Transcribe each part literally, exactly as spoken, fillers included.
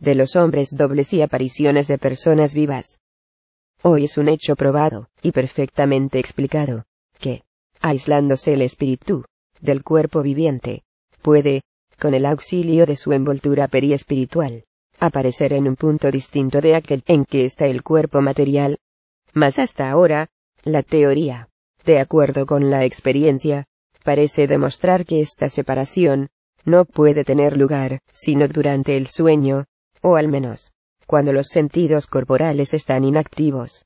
de los hombres dobles y apariciones de personas vivas. Hoy es un hecho probado, y perfectamente explicado, que, aislándose el espíritu del cuerpo viviente, puede, con el auxilio de su envoltura periespiritual, aparecer en un punto distinto de aquel en que está el cuerpo material. Mas hasta ahora, la teoría, de acuerdo con la experiencia, parece demostrar que esta separación no puede tener lugar, sino durante el sueño, o al menos, cuando los sentidos corporales están inactivos.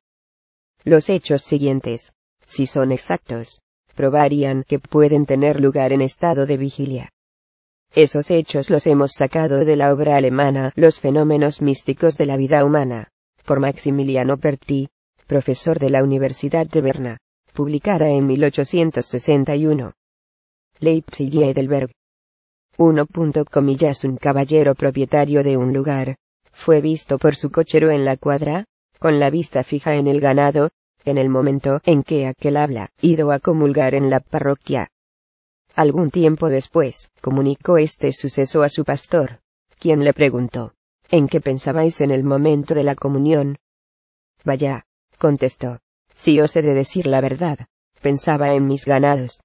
Los hechos siguientes, si son exactos, probarían que pueden tener lugar en estado de vigilia. Esos hechos los hemos sacado de la obra alemana Los fenómenos místicos de la vida humana, por Maximiliano Perti, profesor de la Universidad de Berna, publicada en mil ochocientos sesenta y uno. Leipzig y Heidelberg. uno. Un caballero propietario de un lugar, fue visto por su cochero en la cuadra, con la vista fija en el ganado, en el momento en que aquel habla ido a comulgar en la parroquia. Algún tiempo después, comunicó este suceso a su pastor, quien le preguntó, ¿en qué pensabais en el momento de la comunión? Vaya, contestó, si os he de decir la verdad, pensaba en mis ganados.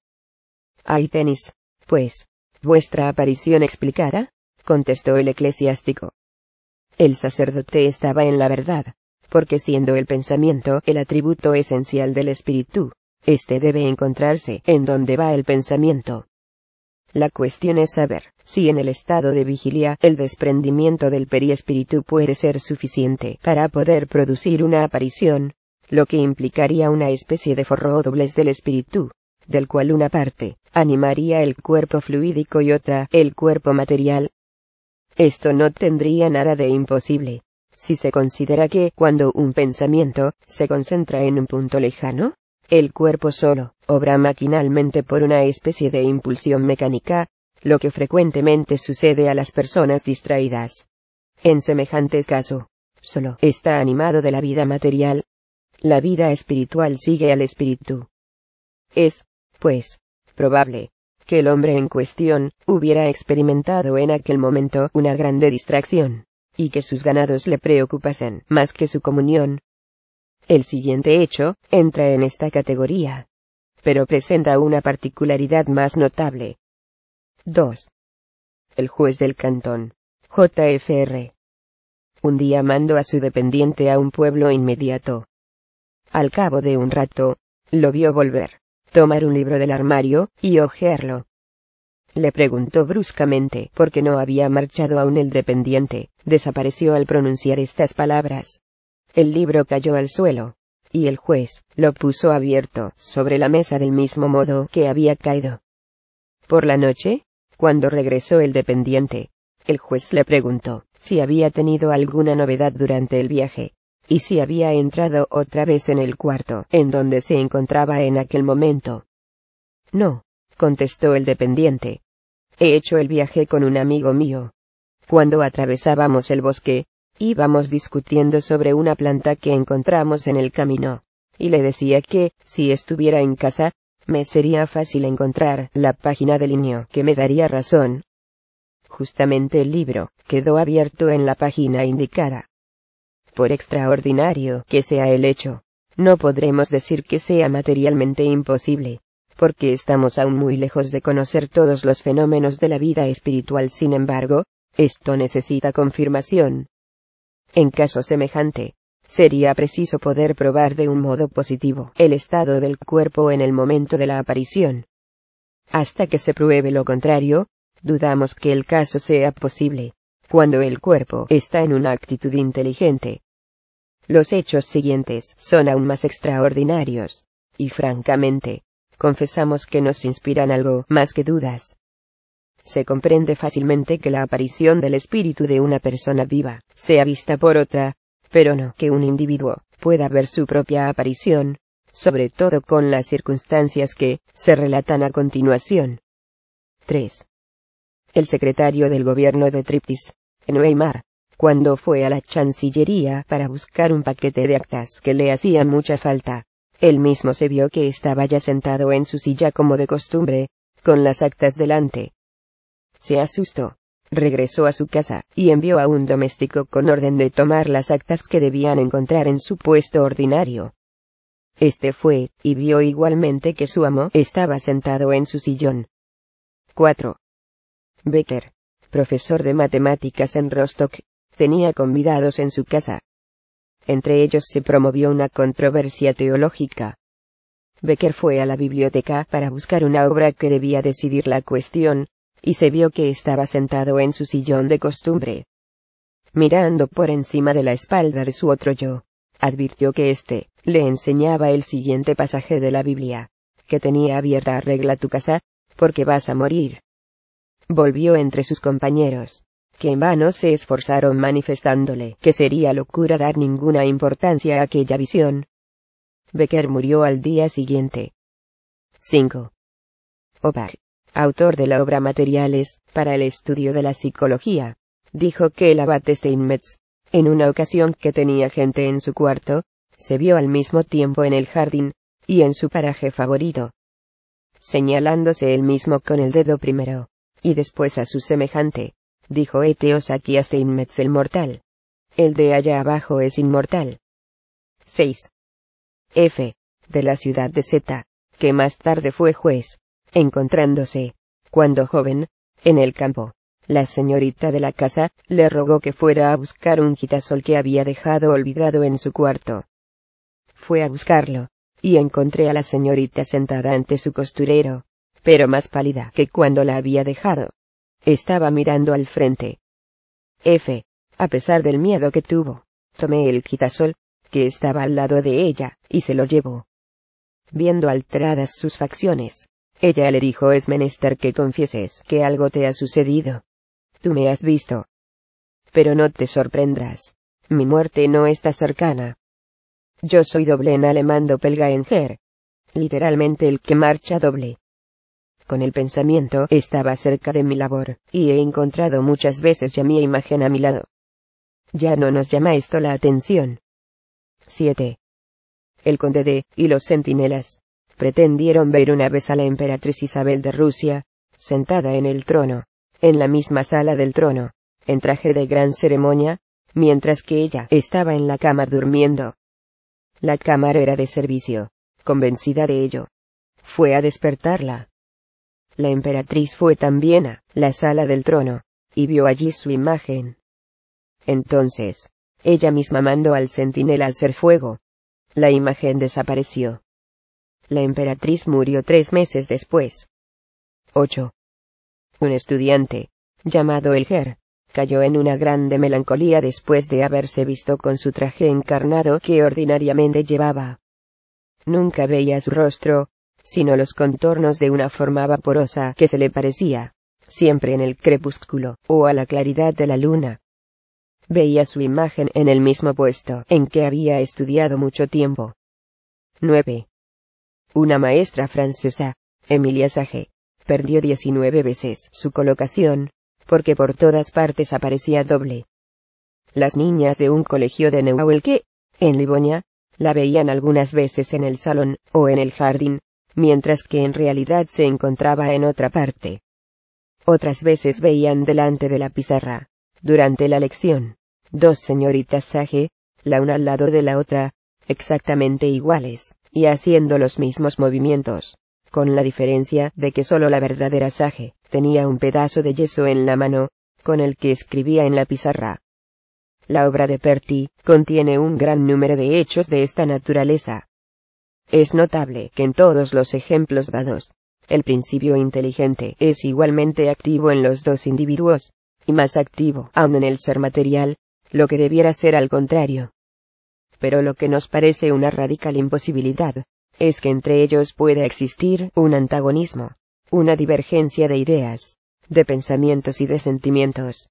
Ahí tenéis, pues, vuestra aparición explicada, contestó el eclesiástico. El sacerdote estaba en la verdad, porque siendo el pensamiento el atributo esencial del espíritu, éste debe encontrarse en donde va el pensamiento. La cuestión es saber si en el estado de vigilia el desprendimiento del periespíritu puede ser suficiente para poder producir una aparición, lo que implicaría una especie de forro o doblez del espíritu, del cual una parte animaría el cuerpo fluídico y otra el cuerpo material. Esto no tendría nada de imposible, si se considera que cuando un pensamiento se concentra en un punto lejano, el cuerpo solo obra maquinalmente por una especie de impulsión mecánica, lo que frecuentemente sucede a las personas distraídas. En semejante caso, solo está animado de la vida material. La vida espiritual sigue al espíritu. Es, pues, probable que el hombre en cuestión hubiera experimentado en aquel momento una grande distracción, y que sus ganados le preocupasen más que su comunión. El siguiente hecho entra en esta categoría, pero presenta una particularidad más notable. dos. El juez del cantón, J F R un día mandó a su dependiente a un pueblo inmediato. Al cabo de un rato, lo vio volver, tomar un libro del armario y hojearlo. Le preguntó bruscamente por qué no había marchado aún el dependiente. Desapareció al pronunciar estas palabras. El libro cayó al suelo, y el juez lo puso abierto sobre la mesa del mismo modo que había caído. Por la noche, cuando regresó el dependiente, el juez le preguntó si había tenido alguna novedad durante el viaje, y si había entrado otra vez en el cuarto en donde se encontraba en aquel momento. No, contestó el dependiente. He hecho el viaje con un amigo mío. Cuando atravesábamos el bosque, íbamos discutiendo sobre una planta que encontramos en el camino, y le decía que, si estuviera en casa, me sería fácil encontrar la página del lienio que me daría razón. Justamente el libro quedó abierto en la página indicada. Por extraordinario que sea el hecho, no podremos decir que sea materialmente imposible, porque estamos aún muy lejos de conocer todos los fenómenos de la vida espiritual. Sin embargo, esto necesita confirmación. En caso semejante, sería preciso poder probar de un modo positivo el estado del cuerpo en el momento de la aparición. Hasta que se pruebe lo contrario, dudamos que el caso sea posible, cuando el cuerpo está en una actitud inteligente. Los hechos siguientes son aún más extraordinarios, y francamente, confesamos que nos inspiran algo más que dudas. Se comprende fácilmente que la aparición del espíritu de una persona viva sea vista por otra, pero no que un individuo pueda ver su propia aparición, sobre todo con las circunstancias que se relatan a continuación. tres. El secretario del gobierno de Triptis, en Weimar, cuando fue a la Chancillería para buscar un paquete de actas que le hacían mucha falta, él mismo se vio que estaba ya sentado en su silla como de costumbre, con las actas delante. Se asustó, regresó a su casa, y envió a un doméstico con orden de tomar las actas que debían encontrar en su puesto ordinario. Este fue, y vio igualmente que su amo estaba sentado en su sillón. cuatro. Becker, profesor de matemáticas en Rostock, tenía convidados en su casa. Entre ellos se promovió una controversia teológica. Becker fue a la biblioteca para buscar una obra que debía decidir la cuestión, y se vio que estaba sentado en su sillón de costumbre. Mirando por encima de la espalda de su otro yo, advirtió que éste le enseñaba el siguiente pasaje de la Biblia, que tenía abierta: arregla tu casa, porque vas a morir. Volvió entre sus compañeros, que en vano se esforzaron manifestándole que sería locura dar ninguna importancia a aquella visión. Becker murió al día siguiente. cinco. Obach, autor de la obra Materiales para el estudio de la psicología, dijo que el abad Steinmetz, en una ocasión que tenía gente en su cuarto, se vio al mismo tiempo en el jardín, y en su paraje favorito. Señalándose él mismo con el dedo primero, y después a su semejante, dijo: Heteos aquí a Steinmetz el mortal. El de allá abajo es inmortal. seis. F. de la ciudad de Z, que más tarde fue juez, encontrándose, cuando joven, en el campo, la señorita de la casa le rogó que fuera a buscar un quitasol que había dejado olvidado en su cuarto. Fue a buscarlo, y encontré a la señorita sentada ante su costurero, pero más pálida que cuando la había dejado. Estaba mirando al frente. F. A pesar del miedo que tuvo, tomé el quitasol, que estaba al lado de ella, y se lo llevó. Viendo alteradas sus facciones, ella le dijo: es menester que confieses que algo te ha sucedido. Tú me has visto. Pero no te sorprendas. Mi muerte no está cercana. Yo soy doble en alemán Doppelgänger. Literalmente el que marcha doble. Con el pensamiento estaba cerca de mi labor, y he encontrado muchas veces ya mi imagen a mi lado. Ya no nos llama esto la atención. siete. El conde de, y los centinelas, pretendieron ver una vez a la emperatriz Isabel de Rusia, sentada en el trono, en la misma sala del trono, en traje de gran ceremonia, mientras que ella estaba en la cama durmiendo. La camarera de servicio, convencida de ello, fue a despertarla. La emperatriz fue también a la sala del trono, y vio allí su imagen. Entonces, ella misma mandó al centinela a hacer fuego. La imagen desapareció. La emperatriz murió tres meses después. ocho. Un estudiante, llamado Elger, cayó en una grande melancolía después de haberse visto con su traje encarnado que ordinariamente llevaba. Nunca veía su rostro, sino los contornos de una forma vaporosa que se le parecía, siempre en el crepúsculo, o a la claridad de la luna. Veía su imagen en el mismo puesto en que había estudiado mucho tiempo. nueve. Una maestra francesa, Emilia Sage, perdió diecinueve veces su colocación, porque por todas partes aparecía doble. Las niñas de un colegio de Neuwelke, en Livonia, la veían algunas veces en el salón, o en el jardín, mientras que en realidad se encontraba en otra parte. Otras veces veían delante de la pizarra, durante la lección, dos señoritas Sage, la una al lado de la otra, exactamente iguales, y haciendo los mismos movimientos, con la diferencia de que solo la verdadera Sage tenía un pedazo de yeso en la mano, con el que escribía en la pizarra. La obra de Perti contiene un gran número de hechos de esta naturaleza. Es notable que en todos los ejemplos dados, el principio inteligente es igualmente activo en los dos individuos, y más activo aún en el ser material, lo que debiera ser al contrario. Pero lo que nos parece una radical imposibilidad, es que entre ellos pueda existir un antagonismo, una divergencia de ideas, de pensamientos y de sentimientos.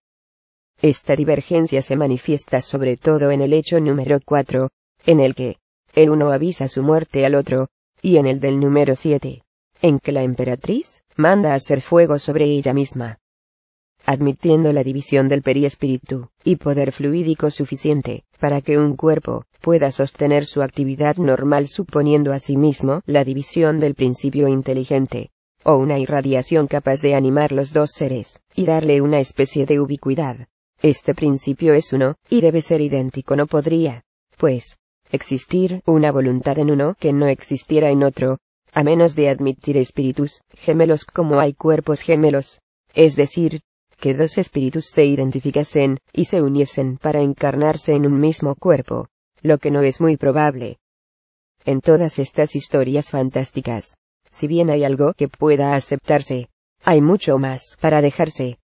Esta divergencia se manifiesta sobre todo en el hecho número cuatro, en el que el uno avisa su muerte al otro, y en el del número siete, en que la emperatriz manda hacer fuego sobre ella misma. Admitiendo la división del periespíritu y poder fluídico suficiente para que un cuerpo pueda sostener su actividad normal, suponiendo asimismo la división del principio inteligente, o una irradiación capaz de animar los dos seres, y darle una especie de ubicuidad. Este principio es uno, y debe ser idéntico. No podría, pues, existir una voluntad en uno que no existiera en otro, a menos de admitir espíritus gemelos como hay cuerpos gemelos, es decir, que dos espíritus se identificasen y se uniesen para encarnarse en un mismo cuerpo, lo que no es muy probable. En todas estas historias fantásticas, si bien hay algo que pueda aceptarse, hay mucho más para dejarse.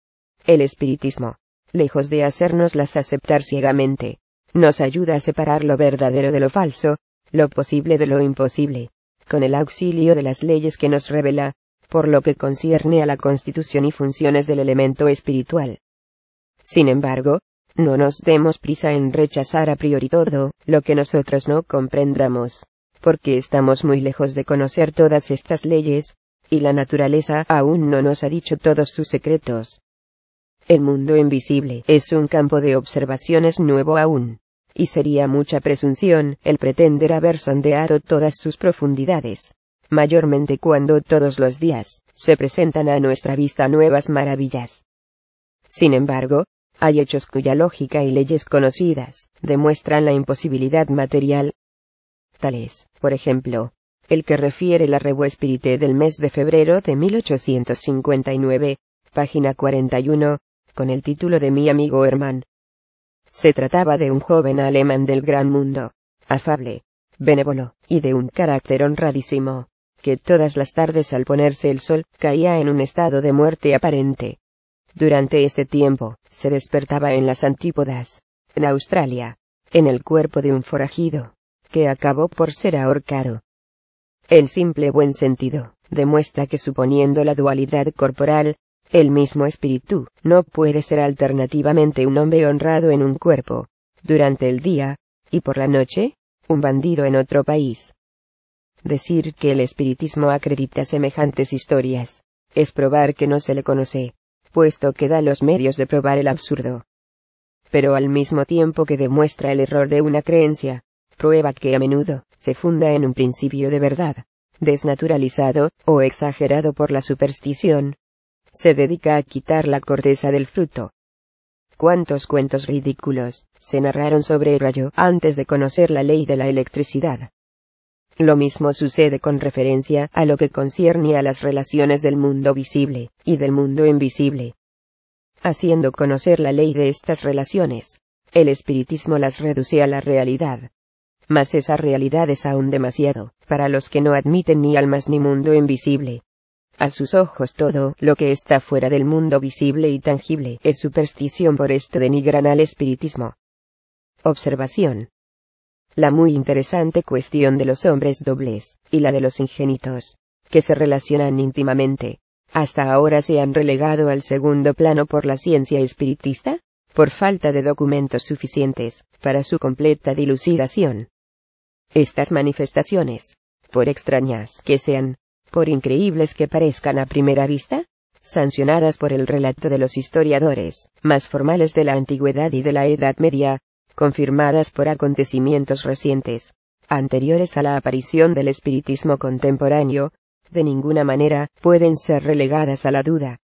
El espiritismo, lejos de hacérnoslas aceptar ciegamente, nos ayuda a separar lo verdadero de lo falso, lo posible de lo imposible, con el auxilio de las leyes que nos revela, por lo que concierne a la constitución y funciones del elemento espiritual. Sin embargo, no nos demos prisa en rechazar a priori todo lo que nosotros no comprendamos, porque estamos muy lejos de conocer todas estas leyes, y la naturaleza aún no nos ha dicho todos sus secretos. El mundo invisible es un campo de observaciones nuevo aún, y sería mucha presunción el pretender haber sondeado todas sus profundidades, mayormente cuando todos los días se presentan a nuestra vista nuevas maravillas. Sin embargo, hay hechos cuya lógica y leyes conocidas demuestran la imposibilidad material. Tales, por ejemplo, el que refiere la Revue Spirite del mes de febrero de mil ochocientos cincuenta y nueve, página cuarenta y uno, con el título de Mi amigo Hermann. Se trataba de un joven alemán del gran mundo, afable, benévolo, y de un carácter honradísimo, que todas las tardes al ponerse el sol caía en un estado de muerte aparente. Durante este tiempo, se despertaba en las antípodas, en Australia, en el cuerpo de un forajido, que acabó por ser ahorcado. El simple buen sentido demuestra que suponiendo la dualidad corporal, el mismo espíritu no puede ser alternativamente un hombre honrado en un cuerpo, durante el día, y por la noche, un bandido en otro país. Decir que el espiritismo acredita semejantes historias, es probar que no se le conoce, puesto que da los medios de probar el absurdo. Pero al mismo tiempo que demuestra el error de una creencia, prueba que a menudo se funda en un principio de verdad, desnaturalizado o exagerado por la superstición. Se dedica a quitar la corteza del fruto. ¿Cuántos cuentos ridículos se narraron sobre el rayo antes de conocer la ley de la electricidad? Lo mismo sucede con referencia a lo que concierne a las relaciones del mundo visible y del mundo invisible. Haciendo conocer la ley de estas relaciones, el espiritismo las reduce a la realidad. Mas esa realidad es aún demasiado para los que no admiten ni almas ni mundo invisible. A sus ojos todo lo que está fuera del mundo visible y tangible es superstición, por esto denigran al espiritismo. Observación. La muy interesante cuestión de los hombres dobles, y la de los ingénitos, que se relacionan íntimamente, hasta ahora se han relegado al segundo plano por la ciencia espiritista, por falta de documentos suficientes para su completa dilucidación. Estas manifestaciones, por extrañas que sean, por increíbles que parezcan a primera vista, sancionadas por el relato de los historiadores más formales de la antigüedad y de la Edad Media, confirmadas por acontecimientos recientes, anteriores a la aparición del espiritismo contemporáneo, de ninguna manera pueden ser relegadas a la duda.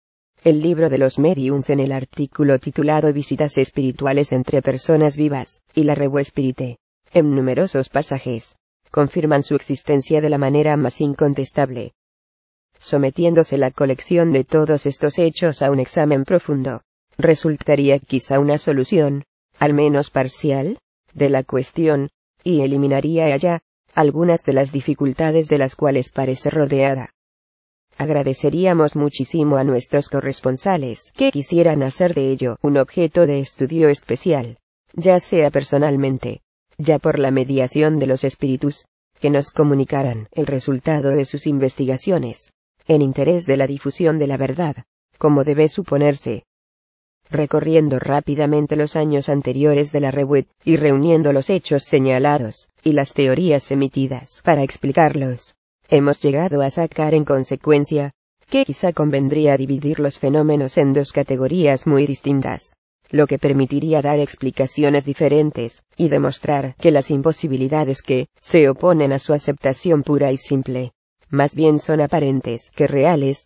El libro de los médiums, en el artículo titulado Visitas espirituales entre personas vivas, y la Revue Spirite, en numerosos pasajes, confirman su existencia de la manera más incontestable. Sometiéndose la colección de todos estos hechos a un examen profundo, resultaría quizá una solución, al menos parcial, de la cuestión, y eliminaría allá algunas de las dificultades de las cuales parece rodeada. Agradeceríamos muchísimo a nuestros corresponsales que quisieran hacer de ello un objeto de estudio especial, ya sea personalmente, ya por la mediación de los espíritus, que nos comunicaran el resultado de sus investigaciones, en interés de la difusión de la verdad, como debe suponerse. Recorriendo rápidamente los años anteriores de la Revue, y reuniendo los hechos señalados, y las teorías emitidas para explicarlos, hemos llegado a sacar en consecuencia, que quizá convendría dividir los fenómenos en dos categorías muy distintas, lo que permitiría dar explicaciones diferentes, y demostrar que las imposibilidades que se oponen a su aceptación pura y simple, más bien son aparentes que reales.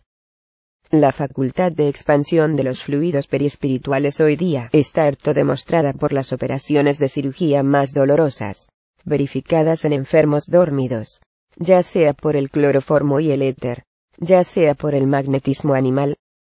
La facultad de expansión de los fluidos periespirituales hoy día está harto demostrada por las operaciones de cirugía más dolorosas, verificadas en enfermos dormidos, ya sea por el cloroformo y el éter, ya sea por el magnetismo animal.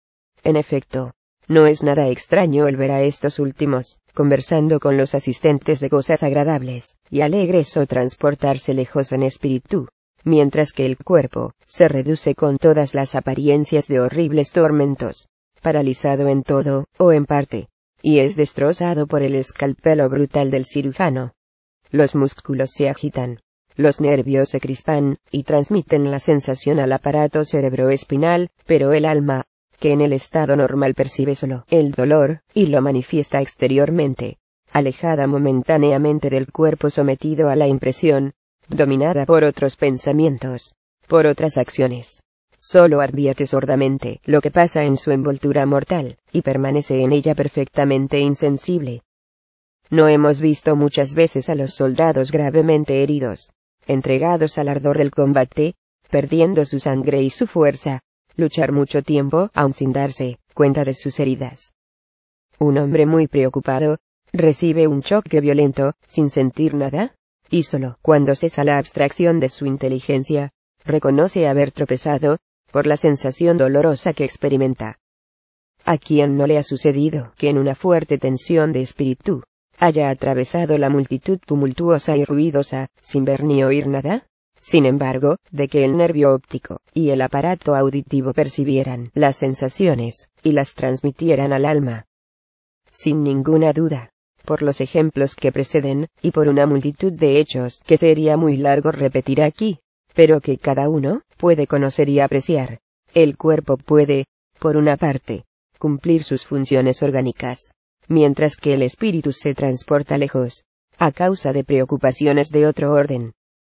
En efecto, no es nada extraño el ver a estos últimos, conversando con los asistentes de cosas agradables y alegres o transportarse lejos en espíritu, mientras que el cuerpo se reduce con todas las apariencias de horribles tormentos, paralizado en todo, o en parte, y es destrozado por el escalpelo brutal del cirujano. Los músculos se agitan, los nervios se crispan, y transmiten la sensación al aparato cerebroespinal, pero el alma, que en el estado normal percibe solo el dolor, y lo manifiesta exteriormente, alejada momentáneamente del cuerpo sometido a la impresión, dominada por otros pensamientos, por otras acciones, solo advierte sordamente lo que pasa en su envoltura mortal, y permanece en ella perfectamente insensible. No hemos visto muchas veces a los soldados gravemente heridos, entregados al ardor del combate, perdiendo su sangre y su fuerza, luchar mucho tiempo aun sin darse cuenta de sus heridas. Un hombre muy preocupado, recibe un choque violento, sin sentir nada, y solo cuando cesa la abstracción de su inteligencia, reconoce haber tropezado, por la sensación dolorosa que experimenta. ¿A quién no le ha sucedido que en una fuerte tensión de espíritu, haya atravesado la multitud tumultuosa y ruidosa, sin ver ni oír nada? Sin embargo, de que el nervio óptico y el aparato auditivo percibieran las sensaciones, y las transmitieran al alma. Sin ninguna duda, por los ejemplos que preceden, y por una multitud de hechos que sería muy largo repetir aquí, pero que cada uno puede conocer y apreciar, el cuerpo puede, por una parte, cumplir sus funciones orgánicas, mientras que el espíritu se transporta lejos, a causa de preocupaciones de otro orden.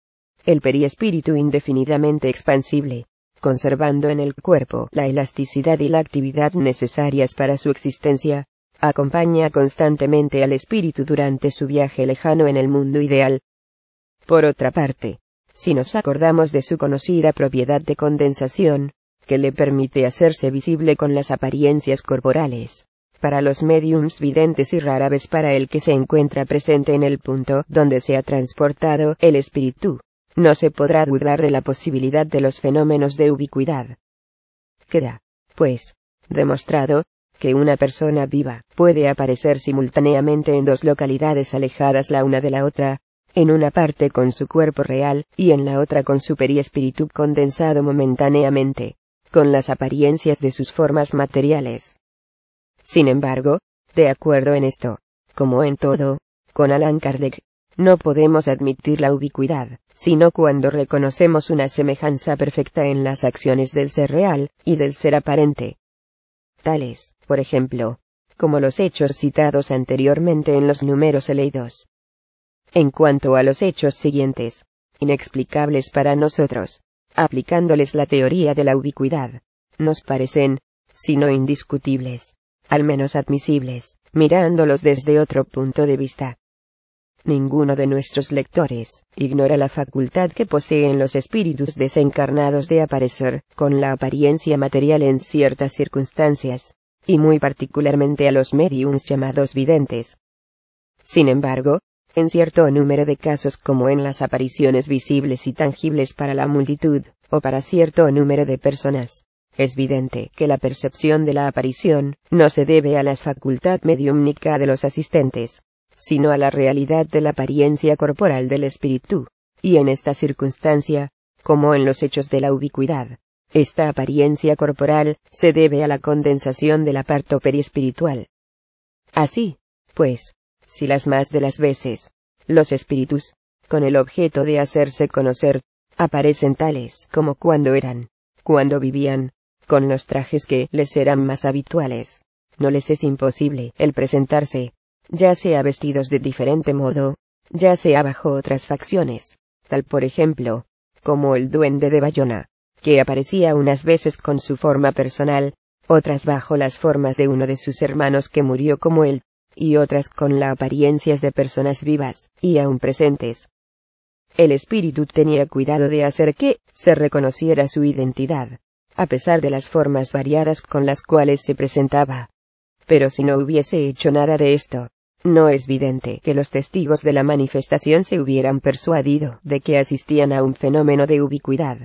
El periespíritu indefinidamente expansible, conservando en el cuerpo la elasticidad y la actividad necesarias para su existencia, acompaña constantemente al espíritu durante su viaje lejano en el mundo ideal. Por otra parte, si nos acordamos de su conocida propiedad de condensación, que le permite hacerse visible con las apariencias corporales, para los médiums videntes y rara vez para el que se encuentra presente en el punto donde se ha transportado el espíritu, no se podrá dudar de la posibilidad de los fenómenos de ubicuidad. Queda, pues, demostrado, que una persona viva puede aparecer simultáneamente en dos localidades alejadas la una de la otra, en una parte con su cuerpo real, y en la otra con su periespíritu condensado momentáneamente, con las apariencias de sus formas materiales. Sin embargo, de acuerdo en esto, como en todo, con Allan Kardec, no podemos admitir la ubicuidad, sino cuando reconocemos una semejanza perfecta en las acciones del ser real, y del ser aparente. Tales, por ejemplo, como los hechos citados anteriormente en los números leídos. En cuanto a los hechos siguientes, inexplicables para nosotros, aplicándoles la teoría de la ubicuidad, nos parecen, si no indiscutibles, al menos admisibles, mirándolos desde otro punto de vista. Ninguno de nuestros lectores ignora la facultad que poseen los espíritus desencarnados de aparecer con la apariencia material en ciertas circunstancias, y muy particularmente a los médiums llamados videntes. Sin embargo, en cierto número de casos como en las apariciones visibles y tangibles para la multitud, o para cierto número de personas, es evidente que la percepción de la aparición no se debe a la facultad mediúmnica de los asistentes, sino a la realidad de la apariencia corporal del espíritu, y en esta circunstancia, como en los hechos de la ubicuidad, esta apariencia corporal se debe a la condensación del aparto periespiritual. Así, pues, si las más de las veces, los espíritus, con el objeto de hacerse conocer, aparecen tales como cuando eran, cuando vivían, con los trajes que les eran más habituales, no les es imposible el presentarse, ya sea vestidos de diferente modo, ya sea bajo otras facciones, tal por ejemplo, como el duende de Bayona, que aparecía unas veces con su forma personal, otras bajo las formas de uno de sus hermanos que murió como él, y otras con las apariencias de personas vivas, y aún presentes. el espíritu tenía cuidado de hacer que se reconociera su identidad, a pesar de las formas variadas con las cuales se presentaba. Pero si no hubiese hecho nada de esto, no es evidente que los testigos de la manifestación se hubieran persuadido de que asistían a un fenómeno de ubicuidad.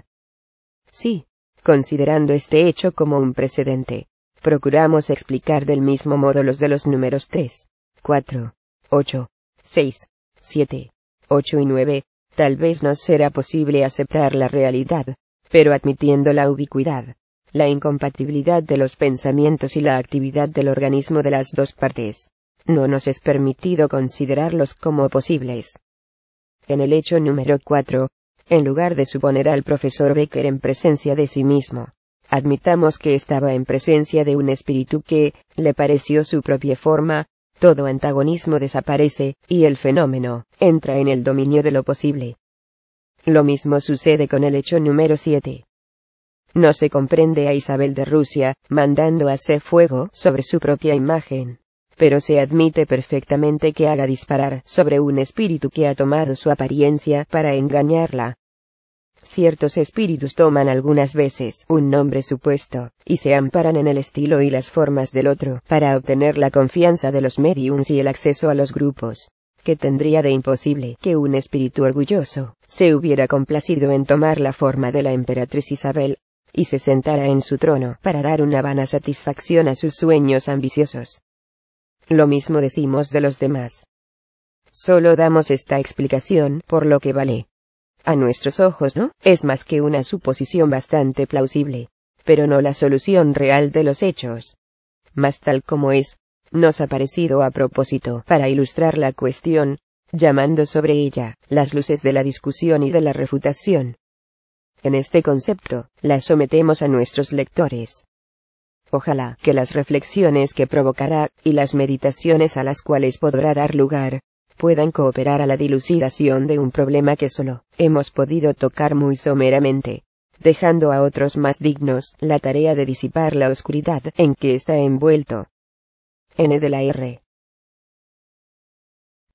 Sí, considerando este hecho como un precedente, procuramos explicar del mismo modo los de los números tres, cuatro, ocho, seis, siete, ocho y nueve, tal vez nos será posible aceptar la realidad, pero admitiendo la ubicuidad, la incompatibilidad de los pensamientos y la actividad del organismo de las dos partes, no nos es permitido considerarlos como posibles. En el hecho número cuatro, en lugar de suponer al profesor Becker en presencia de sí mismo, admitamos que estaba en presencia de un espíritu que le pareció su propia forma, todo antagonismo desaparece, y el fenómeno entra en el dominio de lo posible. Lo mismo sucede con el hecho número siete. No se comprende a Isabel de Rusia, mandando hacer fuego sobre su propia imagen, pero se admite perfectamente que haga disparar sobre un espíritu que ha tomado su apariencia para engañarla. Ciertos espíritus toman algunas veces un nombre supuesto, y se amparan en el estilo y las formas del otro para obtener la confianza de los médiums y el acceso a los grupos. Que tendría de imposible que un espíritu orgulloso se hubiera complacido en tomar la forma de la emperatriz Isabel, y se sentara en su trono para dar una vana satisfacción a sus sueños ambiciosos. Lo mismo decimos de los demás. Solo damos esta explicación por lo que vale. A nuestros ojos no es más que una suposición bastante plausible, pero no la solución real de los hechos. Mas tal como es, nos ha parecido a propósito para ilustrar la cuestión, llamando sobre ella las luces de la discusión y de la refutación. En este concepto, la sometemos a nuestros lectores. Ojalá que las reflexiones que provocará, y las meditaciones a las cuales podrá dar lugar, puedan cooperar a la dilucidación de un problema que solo hemos podido tocar muy someramente, dejando a otros más dignos la tarea de disipar la oscuridad en que está envuelto. N de la R.